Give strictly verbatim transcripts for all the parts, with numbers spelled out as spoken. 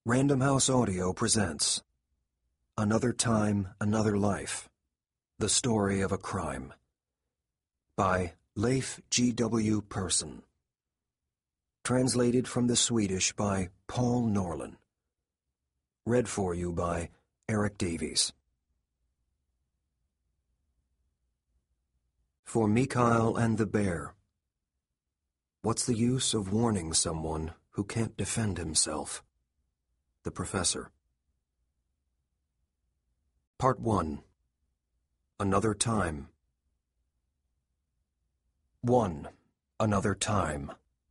Random House Audio presents Another Time, Another Life, The Story of a Crime by Leif G W Persson. Translated from the Swedish by Paul Norlin. Read for you by Eric Davies. For Mikhail and the Bear. What's the use of warning someone who can't defend himself? The Professor. Part one. Another Time. One. Another Time.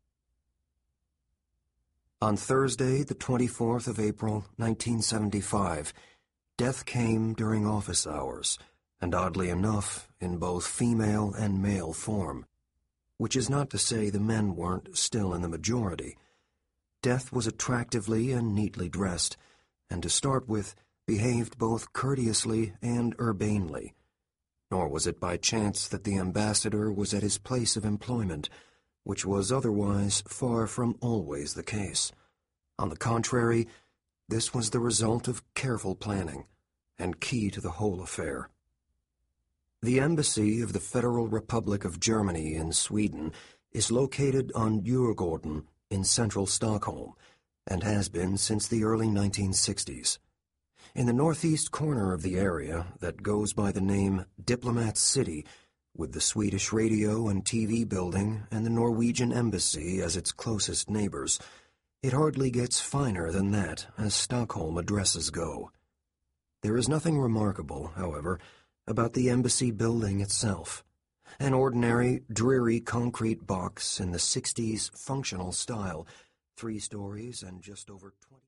On Thursday, the twenty-fourth of April, nineteen seventy-five, death came during office hours, and oddly enough, in both female and male form, which is not to say the men weren't still in the majority. Death was attractively and neatly dressed, and to start with, behaved both courteously and urbanely. Nor was it by chance that the ambassador was at his place of employment, which was otherwise far from always the case. On the contrary, this was the result of careful planning, and key to the whole affair. The embassy of the Federal Republic of Germany in Sweden is located on Djurgården in central Stockholm, and has been since the early nineteen sixties. In the northeast corner of the area that goes by the name Diplomat City, with the Swedish radio and T V building and the Norwegian embassy as its closest neighbors, it hardly gets finer than that as Stockholm addresses go. There is nothing remarkable, however, about the embassy building itself. An ordinary, dreary concrete box in the sixties functional style, three stories and just over twenty...